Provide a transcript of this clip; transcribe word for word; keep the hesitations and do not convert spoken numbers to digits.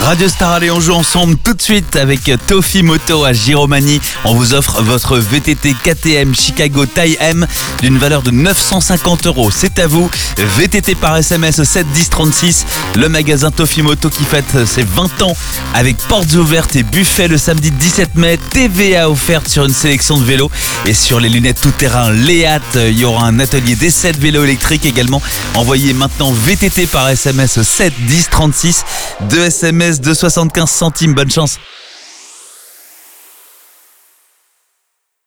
Radio Star, allez, on joue ensemble tout de suite avec Tofi Moto à Giromagny. On vous offre votre V T T K T M Chicago taille M d'une valeur de neuf cent cinquante euros. C'est à vous. V T T par S M S au sept dix trente-six. Le magasin Tofi Moto qui fête ses vingt ans avec portes ouvertes et buffet le samedi dix-sept mai. T V A offerte sur une sélection de vélos et sur les lunettes tout-terrain Léat. Il y aura un atelier d'essai de vélos électriques également. Envoyez maintenant V T T par S M S au sept dix trente-six. Deux S M S de soixante-quinze centimes. Bonne chance.